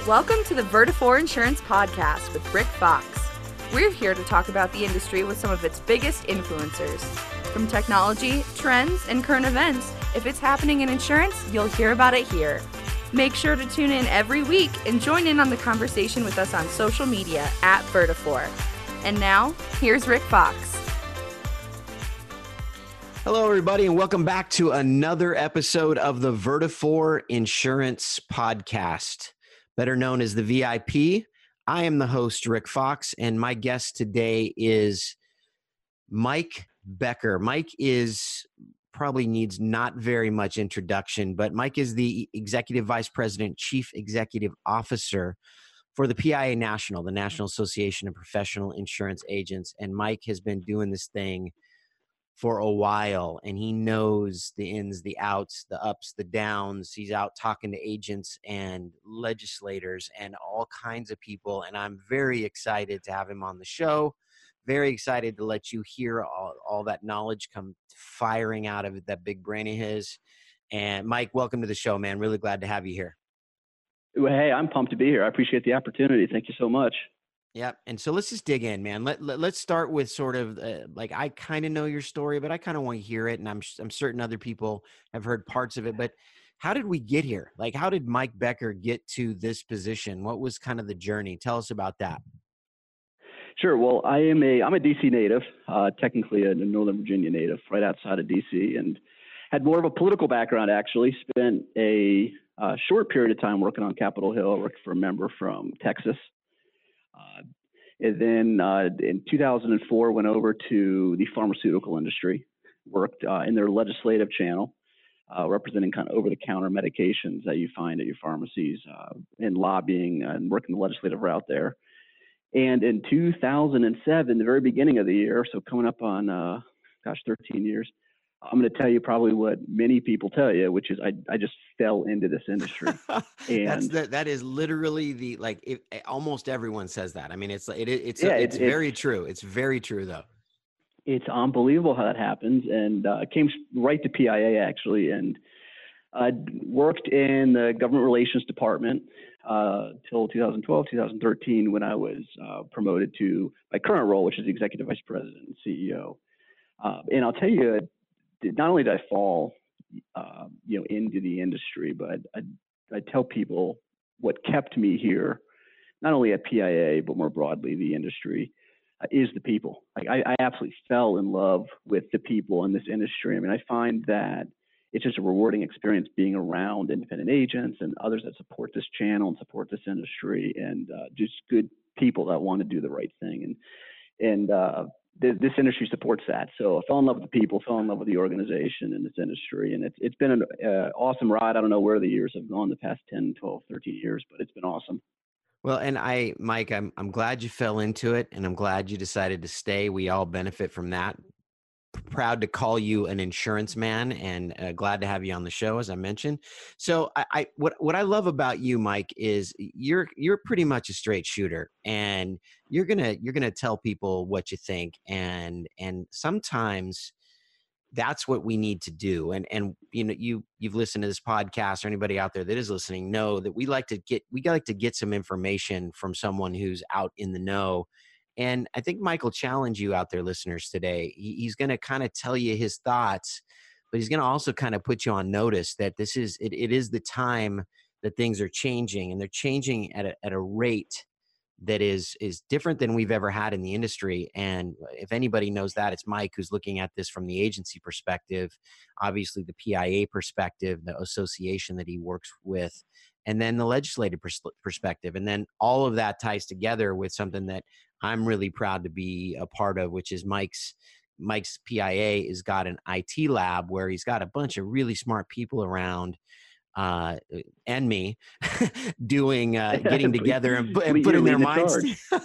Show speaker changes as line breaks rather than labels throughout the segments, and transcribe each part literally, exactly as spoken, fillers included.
Welcome to the Vertafore Insurance Podcast with Rick Fox. We're here to talk about the industry with some of its biggest influencers. From technology, trends, and current events, if it's happening in insurance, you'll hear about it here. Make sure to tune in every week and join in on the conversation with us on social media at Vertafore. And now, here's Rick Fox.
Hello, everybody, and welcome back to another episode of the Vertafore Insurance Podcast, better known as the V I P. I am the host, Rick Fox, and my guest today is Mike Becker. Mike is probably needs not very much introduction, but Mike is the Executive Vice President, Chief Executive Officer for the P I A National, the National Association of Professional Insurance Agents. And Mike has been doing this thing for a while, and he knows the ins, the outs, the ups, the downs. He's out talking to agents and legislators and all kinds of people, and I'm very excited to have him on the show. Very excited to let you hear all, all that knowledge come firing out of that big brain of his. And Mike, welcome to the show, man. Really glad to have you here.
Well, hey, I'm pumped to be here. I appreciate the opportunity. Thank you so much.
Yeah. And so let's just dig in, man. Let, let, let's start with sort of uh, like, I kind of know your story, but I kind of want to hear it. And I'm, I'm certain other people have heard parts of it, but how did we get here? Like, how did Mike Becker get to this position? What was kind of the journey? Tell us about that.
Sure. Well, I am a, I'm a D C native, uh, technically a Northern Virginia native, right outside of D C, and had more of a political background, actually. Spent a uh, short period of time working on Capitol Hill, worked for a member from Texas. Uh, and then uh, in two thousand four, went over to the pharmaceutical industry, worked uh, in their legislative channel, uh, representing kind of over-the-counter medications that you find at your pharmacies, uh, and lobbying and working the legislative route there. And in two thousand seven, the very beginning of the year, so coming up on, uh, gosh, thirteen years, I'm going to tell you probably what many people tell you, which is I, I just fell into this industry. And
That's the, that is literally the, like, it, almost everyone says that. I mean, it's, it, it's,
yeah,
it's,
it's
very
it's,
true. It's very true though.
It's unbelievable how that happens. And uh, came right to P I A actually. And I worked in the government relations department uh, till two thousand twelve, two thousand thirteen, when I was uh, promoted to my current role, which is executive vice president and C E O. Uh, and I'll tell you, not only did I fall, uh, you know, into the industry, but I, I tell people what kept me here, not only at P I A, but more broadly the industry, uh, is the people. Like I, I absolutely fell in love with the people in this industry. I mean, I find that it's just a rewarding experience being around independent agents and others that support this channel and support this industry, and uh, just good people that want to do the right thing. And and uh, this industry supports that. So I fell in love with the people, fell in love with the organization and this industry. And it's, it's been an uh, awesome ride. I don't know where the years have gone the past ten, twelve, thirteen years, but it's been awesome.
Well, and I, Mike, I'm, I'm glad you fell into it, and I'm glad you decided to stay. We all benefit from that. Proud to call you an insurance man, and uh, glad to have you on the show, as I mentioned. So I, I what what I love about you, Mike, is you're you're pretty much a straight shooter, and you're gonna you're gonna tell people what you think, and and sometimes that's what we need to do. And and you know, you you've listened to this podcast, or anybody out there that is listening know that we like to get we like to get some information from someone who's out in the know. And I think Mike will challenge you out there, listeners, today. He, he's going to kind of tell you his thoughts, but he's going to also kind of put you on notice that this is, it, it is the time that things are changing, and they're changing at a, at a rate that is, is different than we've ever had in the industry. And if anybody knows that, it's Mike, who's looking at this from the agency perspective, obviously the P I A perspective, the association that he works with, and then the legislative pers- perspective. And then all of that ties together with something that I'm really proud to be a part of, which is Mike's Mike's P I A has got an I T lab where he's got a bunch of really smart people around, uh, and me doing, uh, getting together and, and putting their minds,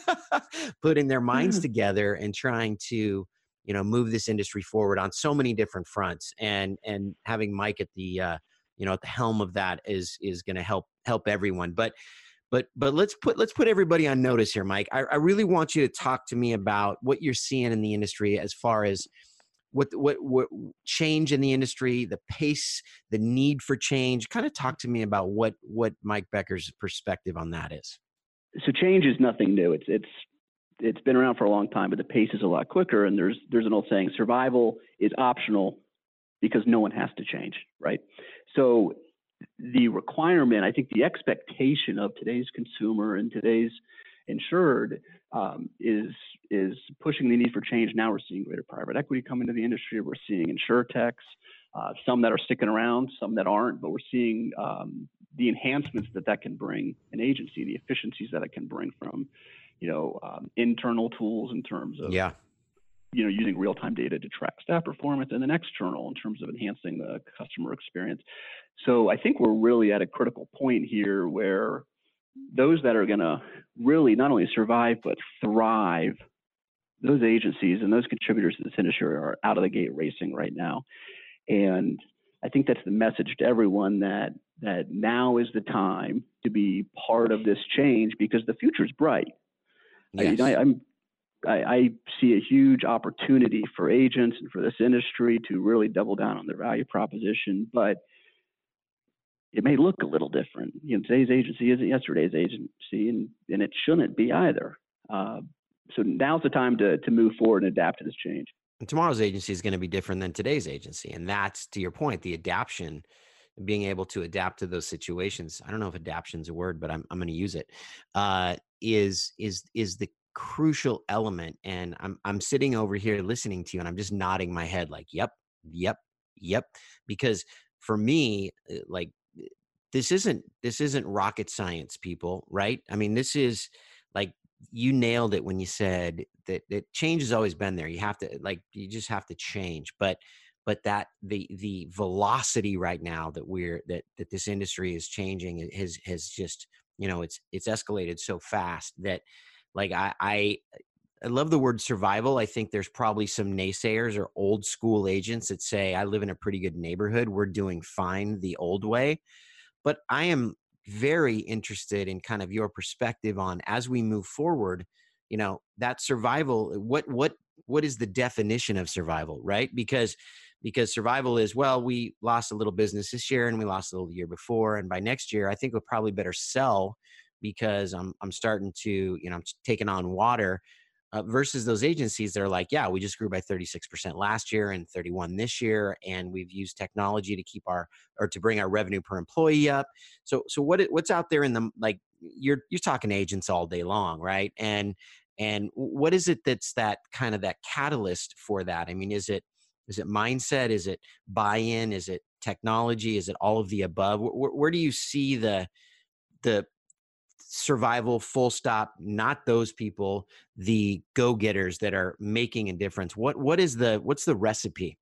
putting their minds together and trying to, you know, move this industry forward on so many different fronts. And, and having Mike at the, uh, you know, at the helm of that is, is going to help, help everyone. But, but, but let's put, let's put everybody on notice here, Mike. I, I really want you to talk to me about what you're seeing in the industry as far as what what what change in the industry, the pace, the need for change. Kind of talk to me about what what Mike Becker's perspective on that is.
So change is nothing new. It's it's it's been around for a long time, but the pace is a lot quicker. And there's there's an old saying: survival is optional because no one has to change, right? So the requirement, I think, the expectation of today's consumer and today's insured um, is is pushing the need for change. Now we're seeing greater private equity come into the industry. We're seeing insurtechs, uh, some that are sticking around, some that aren't, but we're seeing um, the enhancements that that can bring an agency, the efficiencies that it can bring from, you know, um, internal tools in terms of,
yeah.
you know, using real-time data to track staff performance, and then external in terms of enhancing the customer experience. So I think we're really at a critical point here where those that are going to really not only survive but thrive, those agencies and those contributors to this industry are out of the gate racing right now. And I think that's the message to everyone, that that now is the time to be part of this change, because the future is bright.
Yes.
I, you know, I, I'm I, I see a huge opportunity for agents and for this industry to really double down on their value proposition, but it may look a little different. You know, today's agency isn't yesterday's agency, and, and it shouldn't be either. Uh, so now's the time to to move forward and adapt to this change.
And tomorrow's agency is going to be different than today's agency, and that's, to your point, the adaption, being able to adapt to those situations. I don't know if adaption is a word, but I'm I'm going to use it. Uh, is is is the crucial element. And I'm I'm sitting over here listening to you, and I'm just nodding my head like, yep, yep, yep. Because for me, like, this isn't this isn't rocket science, people, right? I mean, this is like, you nailed it when you said that, that change has always been there. You have to, like, you just have to change. But but that the the velocity right now that we're that that this industry is changing has has just, you know, it's it's escalated so fast that, like, I I I love the word survival. I think there's probably some naysayers or old school agents that say, I live in a pretty good neighborhood, we're doing fine the old way. But I am very interested in kind of your perspective on, as we move forward, you know, that survival, what what what is the definition of survival, right? Because because survival is, well, we lost a little business this year and we lost a little the year before, and by next year I think we'll probably better sell because I'm I'm starting to, you know, I'm taking on water. Uh, versus those agencies that are like, yeah, we just grew by thirty-six percent last year and thirty-one this year, and we've used technology to keep our, or to bring our revenue per employee up. So, so what what's out there in the, like, you're you're talking agents all day long, right? And and what is it that's that kind of that catalyst for that? I mean, is it is it mindset? Is it buy-in? Is it technology? Is it all of the above? Where, where do you see the the survival, full stop, not those people, the go-getters that are making a difference? What what is the what's the recipe?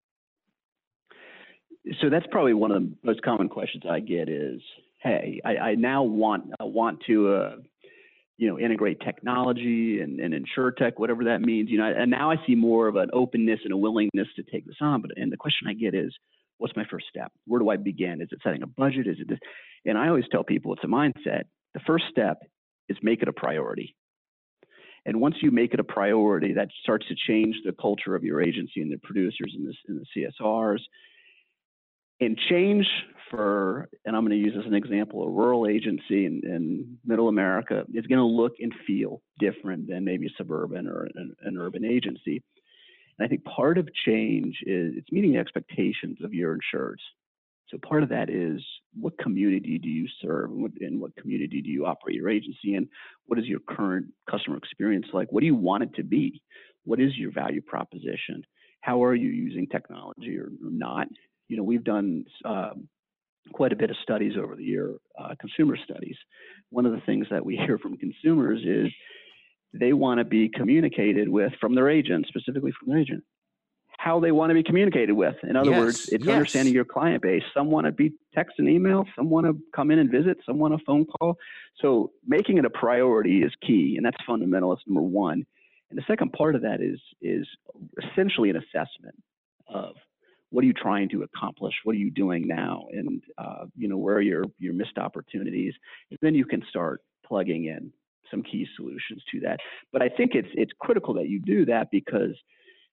So that's probably one of the most common questions I get is, hey, I, I now want I want to uh, you know, integrate technology and, and insurtech, whatever that means. You know, and now I see more of an openness and a willingness to take this on. But and the question I get is, what's my first step? Where do I begin? Is it setting a budget? Is it this? And I always tell people it's a mindset. The first step is make it a priority. And once you make it a priority, that starts to change the culture of your agency and the producers and the, and the C S Rs. And change for, and I'm going to use as an example, a rural agency in, in middle America is going to look and feel different than maybe a suburban or an, an urban agency. And I think part of change is it's meeting the expectations of your insureds. So part of that is, what community do you serve, and what, and what community do you operate your agency in? What is your current customer experience like? What do you want it to be? What is your value proposition? How are you using technology or, or not? You know, we've done um, quite a bit of studies over the year, uh, consumer studies. One of the things that we hear from consumers is they want to be communicated with from their agent, specifically from their agent, how they want to be communicated with. In other
yes,
words, it's
yes.
understanding your client base. Some want to be text and email, some want to come in and visit, some want a phone call. So making it a priority is key, and that's fundamental. That's number one. And the second part of that is, is essentially an assessment of, what are you trying to accomplish? What are you doing now? And, uh, you know, where are your, your missed opportunities? And then you can start plugging in some key solutions to that. But I think it's, it's critical that you do that, because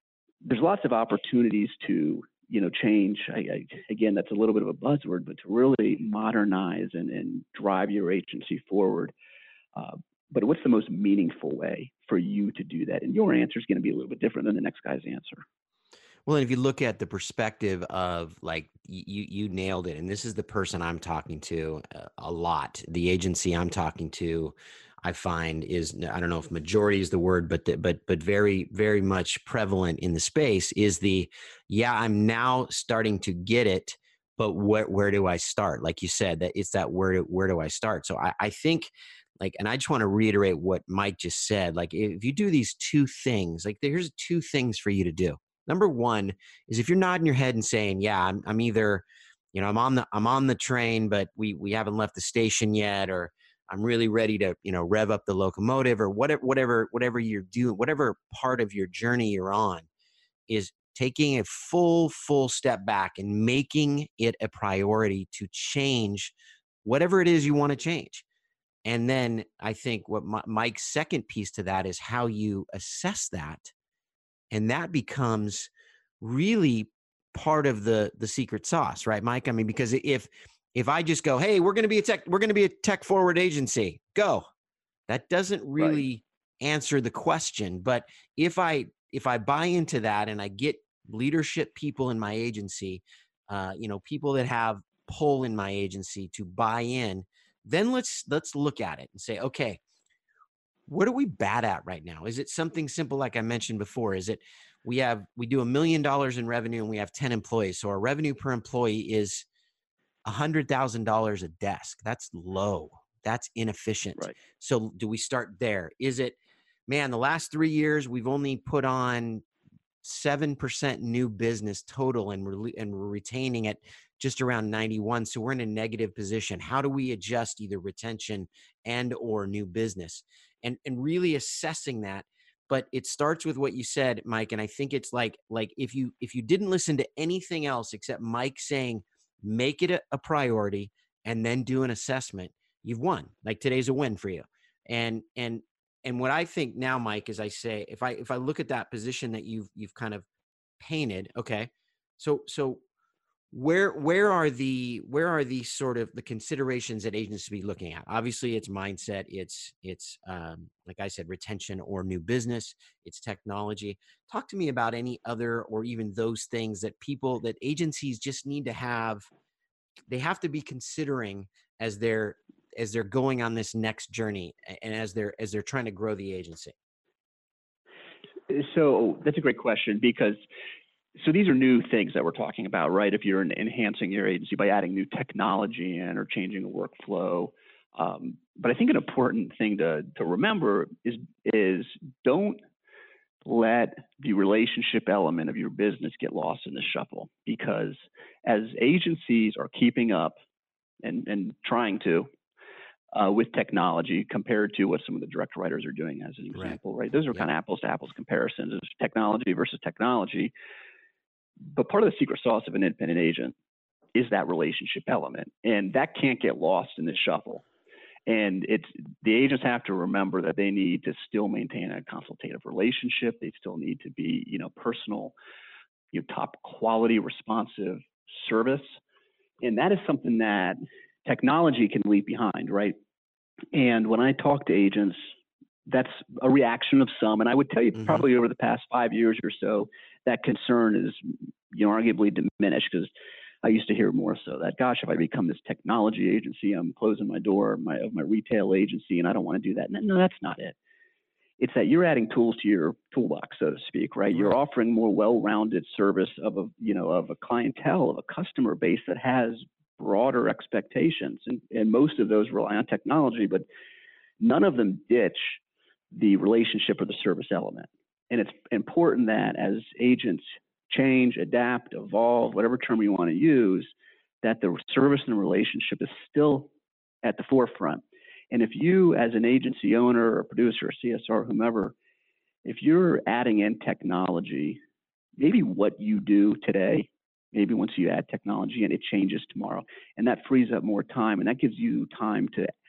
there's lots of opportunities to, you know, change. I, I, again, that's a little bit of a buzzword, but to really modernize and, and drive your agency forward. Uh, but what's the most meaningful way for you to do that? And your answer is going to be a little bit different than the next guy's answer.
Well, and if you look at the perspective of, like, you you nailed it, and this is the person I'm talking to a, a lot. The agency I'm talking to, I find, is, I don't know if majority is the word, but the, but but very very much prevalent in the space is the, yeah, I'm now starting to get it, but where where do I start? Like you said, that it's that where where do I start? So I, I think, like, and I just want to reiterate what Mike just said. Like, if you do these two things, like, here's two things for you to do. Number one is, if you're nodding your head and saying, yeah, I'm, I'm either, you know, I'm on the, I'm on the train, but we, we haven't left the station yet, or I'm really ready to, you know, rev up the locomotive, or whatever, whatever, whatever you're doing, whatever part of your journey you're on, is taking a full, full step back and making it a priority to change whatever it is you want to change. And then I think what my, Mike's second piece to that is how you assess that. And that becomes really part of the the secret sauce, right, Mike? I mean, because if if I just go, hey, we're going to be a tech, we're going to be a tech forward agency, go, that doesn't really right. answer the question. But if I if I buy into that and I get leadership people in my agency, uh, you know, people that have pull in my agency to buy in, then let's let's look at it and say, okay, what are we bad at right now? Is it something simple like I mentioned before? Is it we have we do a million dollars in revenue and we have ten employees, so our revenue per employee is a hundred thousand dollars a desk? That's low. That's inefficient.
Right.
So do we start there? Is it, man, the last three years we've only put on seven percent new business total, and we're, and we're retaining it just around ninety-one. So we're in a negative position. How do we adjust either retention and or new business? And, and really assessing that. But it starts with what you said, Mike. And I think it's like, like if you, if you didn't listen to anything else except Mike saying, make it a, a priority and then do an assessment, you've won. Like, today's a win for you. And, and, and what I think now, Mike, is I say, if I, if I look at that position that you've, you've kind of painted, okay, so, so where, where are the, where are these sort of the considerations that agents should be looking at? Obviously it's mindset. It's, it's, um, like I said, retention or new business. It's technology. Talk to me about any other, or even those things that people, that agencies just need to have, they have to be considering as they're, as they're going on this next journey, and as they're, as they're trying to grow the agency.
So that's a great question, because so these are new things that we're talking about, right? If you're enhancing your agency by adding new technology in or changing a workflow. Um, but I think an important thing to, to remember is, is don't let the relationship element of your business get lost in the shuffle, because as agencies are keeping up and, and trying to, Uh, with technology compared to what some of the direct writers are doing, as an example, right? right? Those are yep. kind of apples to apples comparisons of technology versus technology. But part of the secret sauce of an independent agent is that relationship element, and that can't get lost in the shuffle. And it's, the agents have to remember that they need to still maintain a consultative relationship. They still need to be, you know, personal, you know, top quality, responsive service. And that is something that technology can leave behind, right? And when I talk to agents, that's a reaction of some. And I would tell you mm-hmm. probably over the past five years or so, that concern is, you know, arguably diminished, because I used to hear more so that, gosh, if I become this technology agency, I'm closing my door my, of my retail agency, and I don't want to do that. No, no, that's not it. It's that you're adding tools to your toolbox, so to speak, right? right. You're offering more well-rounded service of a, you know, of a clientele, of a customer base that has broader expectations, and, and most of those rely on technology, but none of them ditch the relationship or the service element. And it's important that as agents change, adapt, evolve, whatever term you want to use, that the service and relationship is still at the forefront. And if you, as an agency owner or producer or C S R, whomever, if you're adding in technology, maybe what you do today, maybe once you add technology and it changes tomorrow, and that frees up more time, and that gives you time to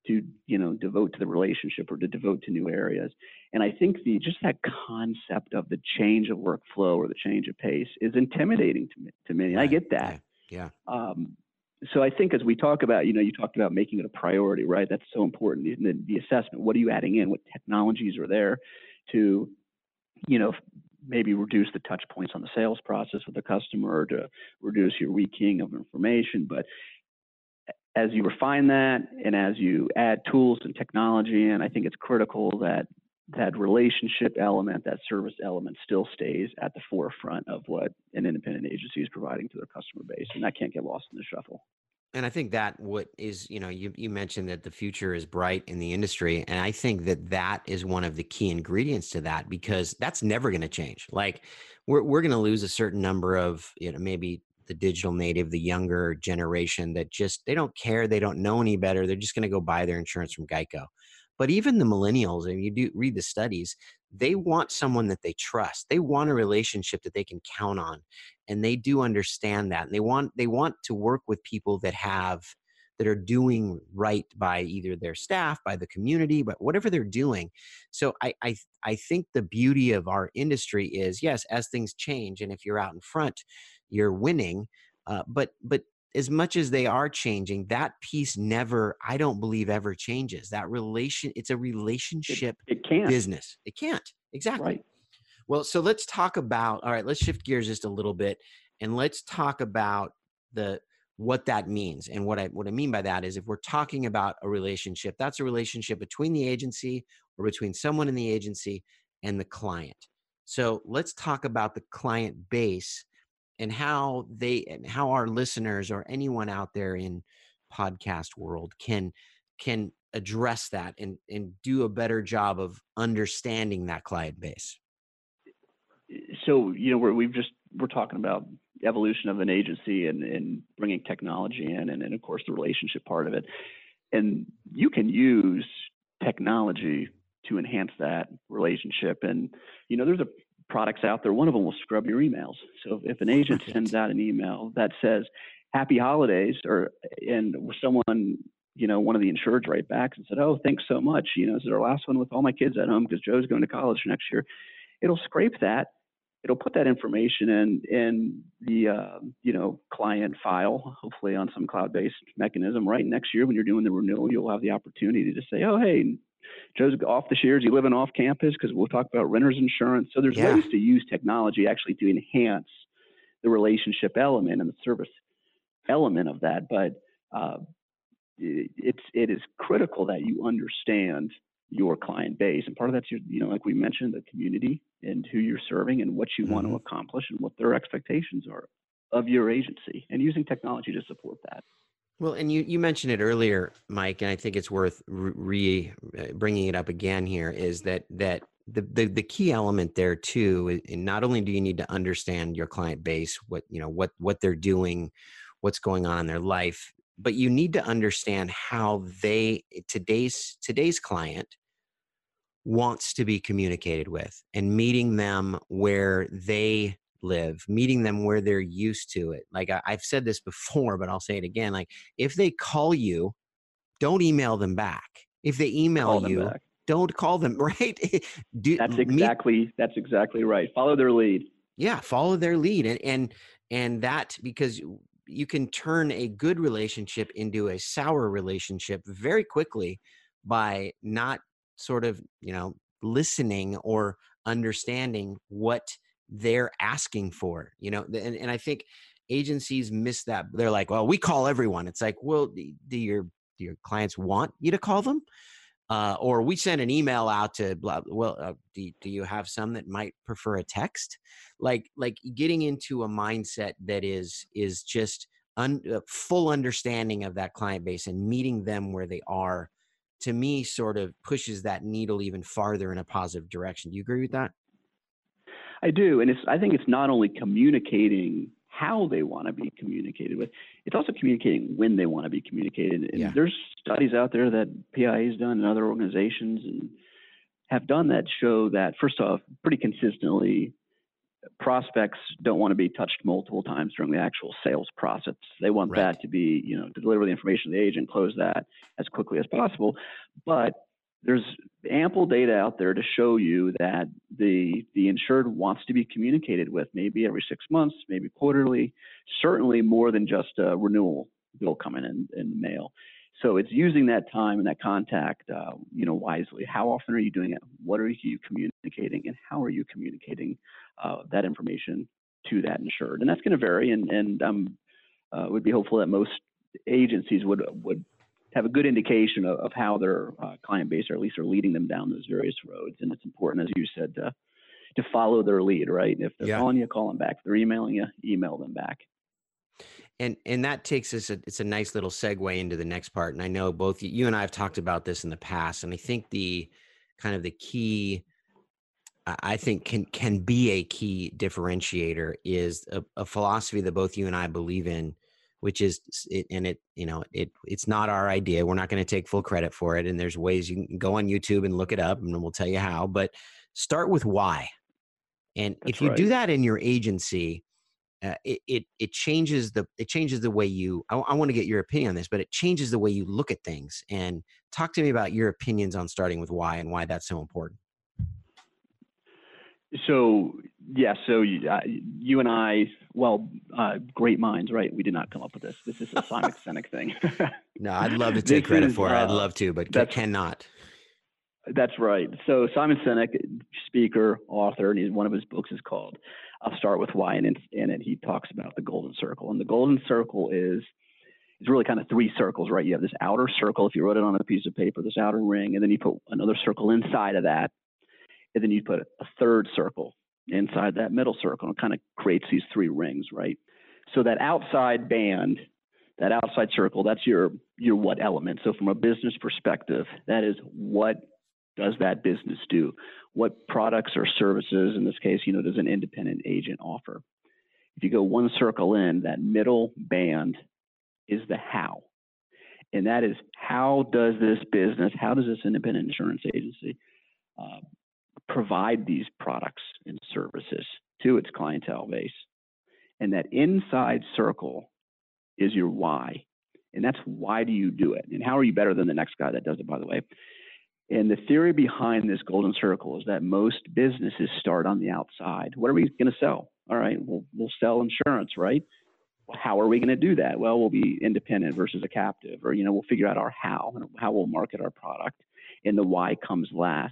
to, you know, devote to the relationship or to devote to new areas. And I think the just that concept of the change of workflow or the change of pace is intimidating to me. To me,
Right.
I get that.
Yeah. yeah.
Um, so I think as we talk about, you know, you talked about making it a priority, right? That's so important. The, the assessment, what are you adding in? What technologies are there to, you know, maybe reduce the touch points on the sales process with the customer, or to reduce your rekeying of information. But as you refine that and as you add tools and technology, and I think it's critical that that relationship element, that service element still stays at the forefront of what an independent agency is providing to their customer base, and that can't get lost in the shuffle.
And I think that what is, you know, you, you mentioned that the future is bright in the industry. And I think that that is one of the key ingredients to that, because that's never going to change. Like we're, we're going to lose a certain number of, you know, maybe the digital native, the younger generation that just, they don't care. They don't know any better. They're just going to go buy their insurance from Geico. But even the millennials, and you do read the studies, they want someone that they trust. They want a relationship that they can count on. And they do understand that. And they want, they want to work with people that have, that are doing right by either their staff, by the community, but whatever they're doing. So I, I, I think the beauty of our industry is, yes, as things change, and if you're out in front, you're winning. Uh, but, but as much as they are changing, that piece never, I don't believe ever changes. That relation, it's a relationship
it, it can't.
business. It can't. Exactly.
Right.
Well, so let's talk about, all right, let's shift gears just a little bit, and let's talk about the, what that means. And what I, what I mean by that is, if we're talking about a relationship, that's a relationship between the agency or between someone in the agency and the client. So let's talk about the client base and how they, and how our listeners or anyone out there in podcast world can, can address that and, and do a better job of understanding that client base.
So, you know, we're, we've just, we're talking about evolution of an agency and, and bringing technology in, and, and of course the relationship part of it. And you can use technology to enhance that relationship. And, you know, there's a products out there. One of them will scrub your emails. So if, if an agent sends out an email that says happy holidays, or, and someone, you know, one of the insureds write back and said, oh, thanks so much. You know, this is our last one with all my kids at home because Joe's going to college next year. It'll scrape that. It'll put that information in in the uh, you know, client file, hopefully on some cloud-based mechanism. Right next year, when you're doing the renewal, you'll have the opportunity to say, "Oh, hey, Joe's off this year. Is he living off campus?" Because we'll talk about renter's insurance. So there's
Yeah.
ways to use technology actually to enhance the relationship element and the service element of that. But uh, it, it's it is critical that you understand your client base, and part of that's your, you know, like we mentioned, the community and who you're serving and what you mm-hmm. want to accomplish and what their expectations are of your agency, and using technology to support that.
Well, and you, you mentioned it earlier, Mike, and I think it's worth re, re bringing it up again here, is that, that the, the, the key element there too, and not only do you need to understand your client base, what, you know, what, what they're doing, what's going on in their life, but you need to understand how they, today's, today's client wants to be communicated with, and meeting them where they live, meeting them where they're used to it. Like I, I've said this before, but I'll say it again. Like if they call you, don't email them back. If they email you, back. Don't call them, right? Do,
that's exactly, meet, that's exactly right. Follow their lead.
Yeah. Follow their lead. And, and, and that, because you can turn a good relationship into a sour relationship very quickly by not sort of, you know, listening or understanding what they're asking for, you know, and, and I think agencies miss that. They're like, well, we call everyone. It's like, well, do your, do your clients want you to call them? Uh, or we send an email out to blah, well, uh, do, do you have some that might prefer a text? Like, like getting into a mindset that is, is just un, uh, full understanding of that client base and meeting them where they are, to me, sort of pushes that needle even farther in a positive direction. Do you agree with that?
I do. And it's, I think it's not only communicating how they want to be communicated with, it's also communicating when they want to be communicated. And
yeah.
there's studies out there that P I A has done and other organizations and have done that show that, first off, pretty consistently, prospects don't want to be touched multiple times during the actual sales process. They want
Right.
that to be, you know, to deliver the information to the agent, close that as quickly as possible. But there's ample data out there to show you that the the insured wants to be communicated with, maybe every six months, maybe quarterly, certainly more than just a renewal bill coming in in the mail. So it's using that time and that contact, uh, you know, wisely. How often are you doing it? What are you communicating, and how are you communicating uh, that information to that insured? And that's going to vary, and and um, uh, would be hopeful that most agencies would would have a good indication of, of how their uh, client base, or at least are leading them down those various roads. And it's important, as you said, to, to follow their lead, right? If they're
Yeah.
calling you, call them back. If they're emailing you, email them back.
And and that takes us, a, it's a nice little segue into the next part. And I know both you and I have talked about this in the past. And I think the kind of the key, I think can can be a key differentiator is a, a philosophy that both you and I believe in, which is, it, and it, you know, it it's not our idea. We're not going to take full credit for it. And there's ways you can go on YouTube and look it up, and we'll tell you how. But start with why. And
That's
if you
right.
do that in your agency, Uh, it, it it changes the it changes the way you. I, I want to get your opinion on this, but it changes the way you look at things. And talk to me about your opinions on starting with why and why that's so important.
So, yeah, so you, uh, you and I, well, uh, great minds, right? We did not come up with this. This is a Simon Sinek thing.
No, I'd love to take
This
credit
is,
for it. I'd
uh,
love to, but ca-
that's-
cannot.
That's right. So Simon Sinek, speaker, author, and he's, one of his books is called "I'll Start with Why," and in, in it he talks about the golden circle. And the golden circle is is really kind of three circles, right? You have this outer circle, if you wrote it on a piece of paper, this outer ring, and then you put another circle inside of that, and then you put a third circle inside that middle circle, and it kind of creates these three rings, right? So that outside band, that outside circle, that's your your what element. So from a business perspective, that is what does that business do? What products or services, in this case, you know, does an independent agent offer? If you go one circle in, that middle band is the how. And that is, how does this business, how does this independent insurance agency uh, provide these products and services to its clientele base? And that inside circle is your why. And that's, why do you do it? And how are you better than the next guy that does it, by the way? And the theory behind this golden circle is that most businesses start on the outside. What are we going to sell? All right, we'll, we'll sell insurance, right? Well, how are we going to do that? Well, we'll be independent versus a captive, or, you know, we'll figure out our how and how we'll market our product, and the why comes last.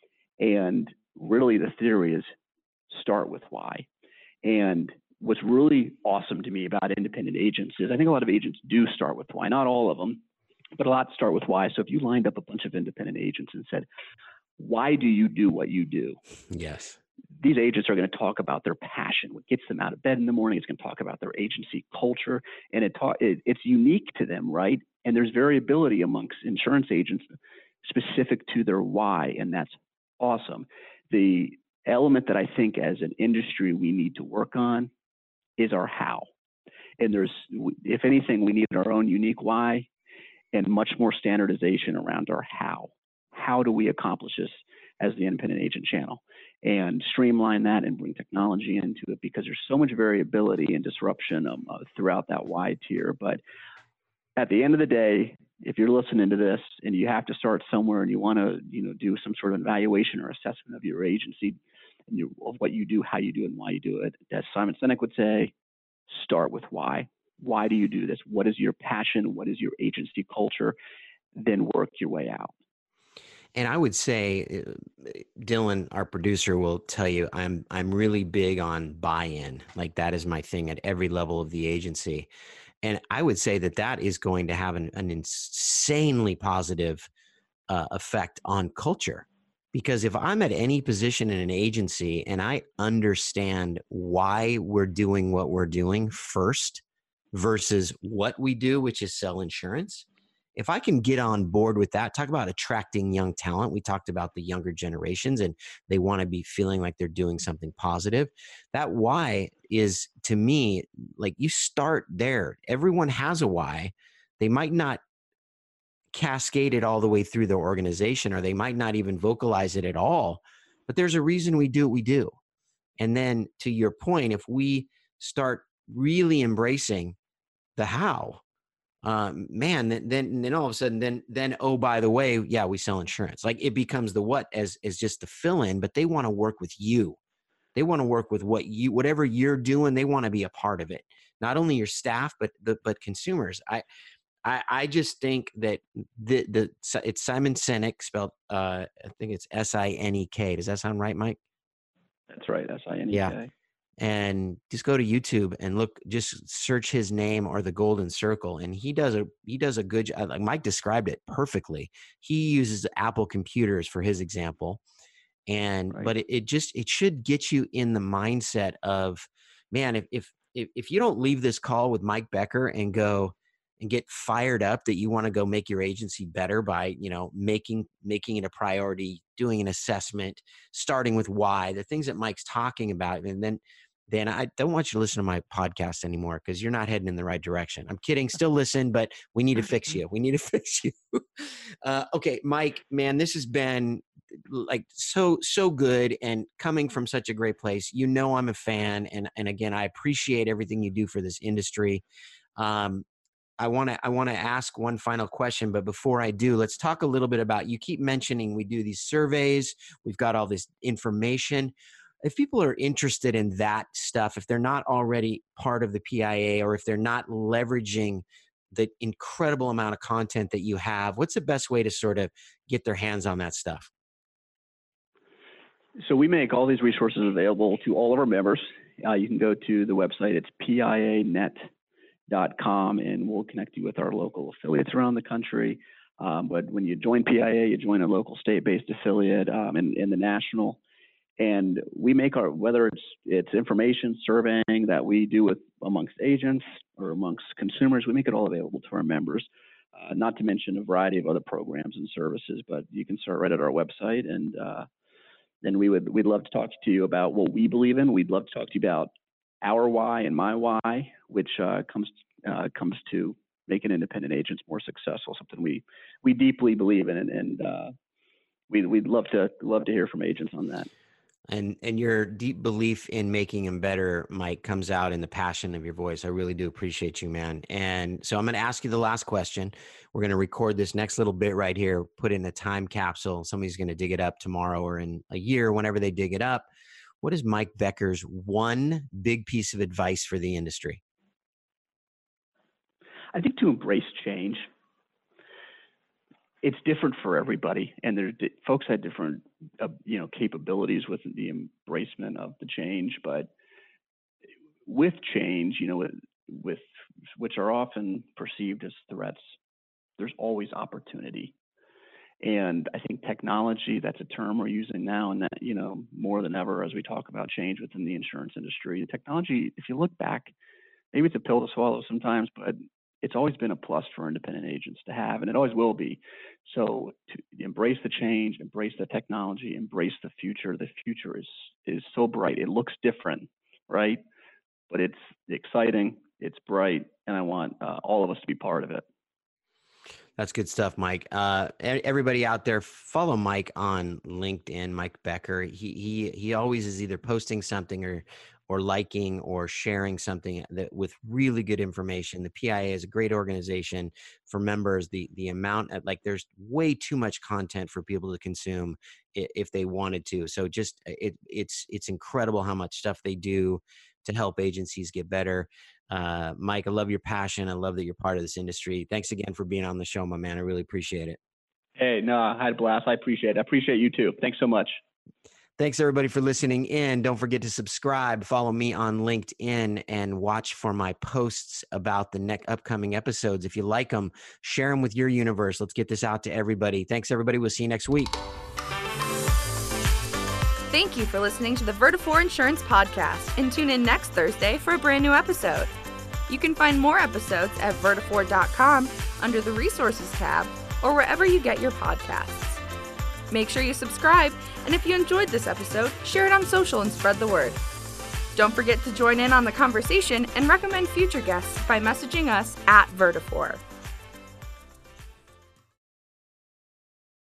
And really the theory is start with why. And what's really awesome to me about independent agents is I think a lot of agents do start with why, not all of them, but a lot start with why. So if you lined up a bunch of independent agents and said, why do you do what you do?
Yes.
These agents are going to talk about their passion, what gets them out of bed in the morning. It's going to talk about their agency culture, and it, ta- it it's unique to them, right? And there's variability amongst insurance agents specific to their why, and that's awesome. The element that I think as an industry we need to work on is our how. And there's, if anything, we need our own unique why and much more standardization around our how. How do we accomplish this as the independent agent channel? And streamline that and bring technology into it, because there's so much variability and disruption um, uh, throughout that why tier. But at the end of the day, if you're listening to this and you have to start somewhere and you want to, you know, do some sort of evaluation or assessment of your agency and you, of what you do, how you do it, and why you do it, as Simon Sinek would say, start with why. Why do you do this? What is your passion? What is your agency culture? Then work your way out.
And I would say, Dylan, our producer, will tell you I'm I'm really big on buy-in. Like, that is my thing at every level of the agency. And I would say that that is going to have an, an insanely positive uh, effect on culture. Because if I'm at any position in an agency and I understand why we're doing what we're doing first versus what we do, which is sell insurance, if I can get on board with that, talk about attracting young talent. We talked about the younger generations and they want to be feeling like they're doing something positive. That why is, to me, like, you start there. Everyone has a why. They might not cascade it all the way through the organization, or they might not even vocalize it at all, but there's a reason we do what we do. And then to your point, if we start really embracing the how, um, man, then, then, then all of a sudden, then, then, oh, by the way, yeah, we sell insurance. Like it becomes the what as, as just the fill in, but they want to work with you. They want to work with what you, whatever you're doing, they want to be a part of it. Not only your staff, but the, but consumers. I, I, I just think that the, the, it's Simon Sinek spelled, uh, I think it's S I N E K. Does that sound right, Mike?
That's right. S I N E K.
Yeah. And just go to YouTube and look, just search his name or the Golden Circle. And he does a, he does a good job. Like Mike described it perfectly. He uses Apple computers for his example. And, right. but it, it just, it should get you in the mindset of, man, if, if, if, if you don't leave this call with Mike Becker and go and get fired up that you want to go make your agency better by, you know, making, making it a priority, doing an assessment, starting with why, the things that Mike's talking about. And then, then I don't want you to listen to my podcast anymore because you're not heading in the right direction. I'm kidding. Still listen, but we need to fix you. We need to fix you. uh, okay, Mike, man, this has been like so, so good and coming from such a great place. You know, I'm a fan. And, and again, I appreciate everything you do for this industry. Um, I want to, I want to ask one final question, but before I do, let's talk a little bit about, you keep mentioning we do these surveys. We've got all this information. If people are interested in that stuff, if they're not already part of the P I A or if they're not leveraging the incredible amount of content that you have, what's the best way to sort of get their hands on that stuff?
So we make all these resources available to all of our members. Uh, you can go to the website. It's P I A net dot com, and we'll connect you with our local affiliates around the country. Um, but when you join P I A, you join a local state-based affiliate um, and, and the national. And we make our, whether it's it's information surveying that we do with amongst agents or amongst consumers, we make it all available to our members. Uh, not to mention a variety of other programs and services, but you can start right at our website, and uh, then we would we'd love to talk to you about what we believe in. We'd love to talk to you about our why and my why, which uh, comes uh, comes to making independent agents more successful. Something we we deeply believe in, and, and uh, we we'd love to love to hear from agents on that.
And and your deep belief in making them better, Mike, comes out in the passion of your voice. I really do appreciate you, man. And so I'm going to ask you the last question. We're going to record this next little bit right here, put it in a time capsule. Somebody's going to dig it up tomorrow or in a year, whenever they dig it up. What is Mike Becker's one big piece of advice for the industry?
I think to embrace change. It's different for everybody, and there folks had different, uh, you know, capabilities with the embracement of the change. But with change, you know, with, with which are often perceived as threats, there's always opportunity. And I think technology, that's a term we're using now, and that, you know, more than ever as we talk about change within the insurance industry, the technology, if you look back, maybe it's a pill to swallow sometimes, but it's always been a plus for independent agents to have, and it always will be. So to embrace the change, embrace the technology, embrace the future. The future is is so bright. It looks different, right? But it's exciting, it's bright, and I want uh, all of us to be part of it.
That's good stuff, Mike. Uh, everybody out there, follow Mike on LinkedIn, Mike Becker. He he he always is either posting something or or liking or sharing something that with really good information. The P I A is a great organization for members. The the amount of, like, there's way too much content for people to consume if they wanted to. So just it it's it's incredible how much stuff they do to help agencies get better. Uh, Mike, I love your passion. I love that you're part of this industry. Thanks again for being on the show, my man. I really appreciate it.
Hey, no, I had a blast. I appreciate it. I appreciate you too. Thanks so much.
Thanks everybody for listening in. Don't forget to subscribe, follow me on LinkedIn, and watch for my posts about the next upcoming episodes. If you like them, share them with your universe. Let's get this out to everybody. Thanks everybody. We'll see you next week.
Thank you for listening to the Vertafore Insurance Podcast, and tune in next Thursday for a brand new episode. You can find more episodes at vertafore dot com under the Resources tab or wherever you get your podcasts. Make sure you subscribe, and if you enjoyed this episode, share it on social and spread the word. Don't forget to join in on the conversation and recommend future guests by messaging us at Vertafore.